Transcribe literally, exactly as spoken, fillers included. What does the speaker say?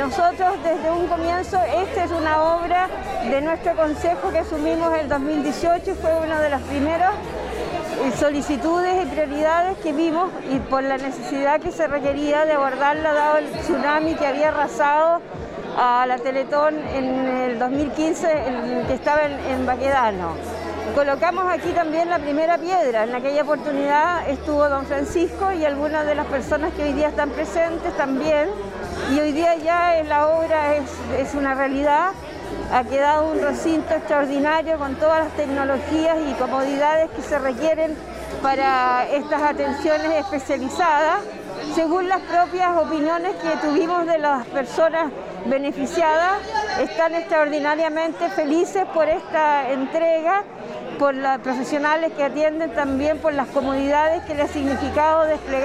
nosotros desde un comienzo, esta es una obra de nuestro consejo que asumimos en el dos mil dieciocho y fue una de las primeras solicitudes y prioridades que vimos y por la necesidad que se requería de abordarla dado el tsunami que había arrasado a la Teletón en el dos mil quince, el que estaba en, en Baquedano. Colocamos aquí también la primera piedra. En aquella oportunidad estuvo don Francisco y algunas de las personas que hoy día están presentes también. Y hoy día ya la obra es, es una realidad. Ha quedado un recinto extraordinario con todas las tecnologías y comodidades que se requieren para estas atenciones especializadas, según las propias opiniones que tuvimos de las personas beneficiadas. Están extraordinariamente felices por esta entrega, por los profesionales que atienden, también por las comodidades que les ha significado desplegar